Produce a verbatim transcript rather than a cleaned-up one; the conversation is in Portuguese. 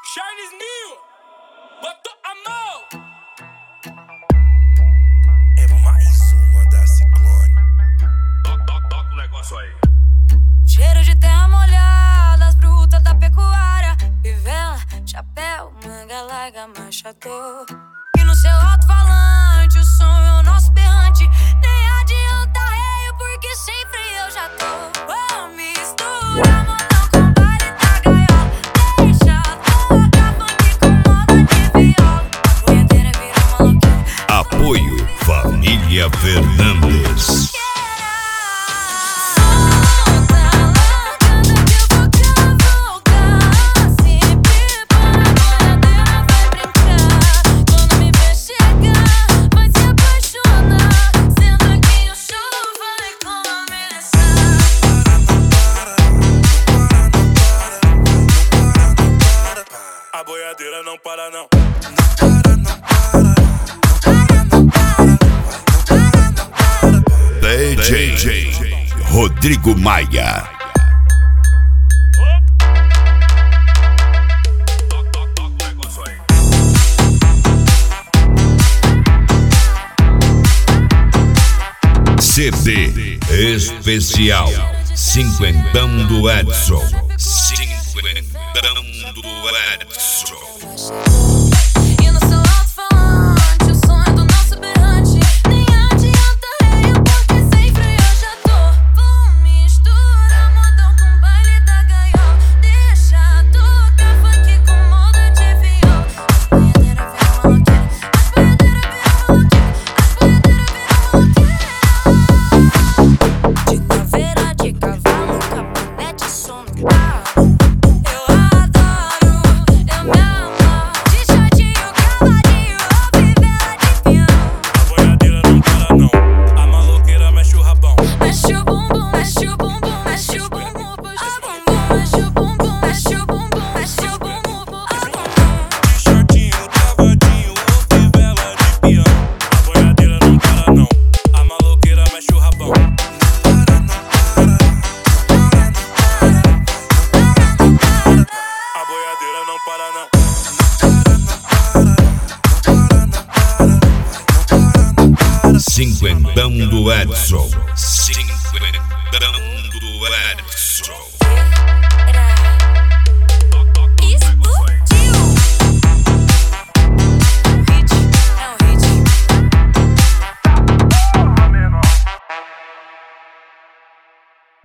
Charles Nil, botou a mão. É mais uma da Ciclone. Toca, toca, toca o negócio aí. Cheiro de terra molhada, as brutas da pecuária. Fivela, chapéu, manga larga, manchador. E no seu alto-falante, o som é o nosso berrante. Nem adianta reio, porque sem freio eu já tô. Oh, mistura, modão com baile da gaiola. Deixa tocar funk com moda de viola. A punheteira vira maloqueira. Apoio Família Fernandes. A boiadeira não para não. D J Rodrigo Maia. Toca, toca, toca o negócio aí. C D especial Cinquentão do Edson. Cinquentão do Edson. E no seu alto-falante, o som é do nosso berrante. Nem adianta reio, porque sem freio eu já tô. Vou mistura, modão com baile da gaiola. Deixa tocar funk com moda de viola. As punheteira vira maloqueira. As punheteira vira maloqueira. As punheteira vira maloqueira. De caveira, de cavalo, caminhonete, som no carro. Cinquentão do Edson.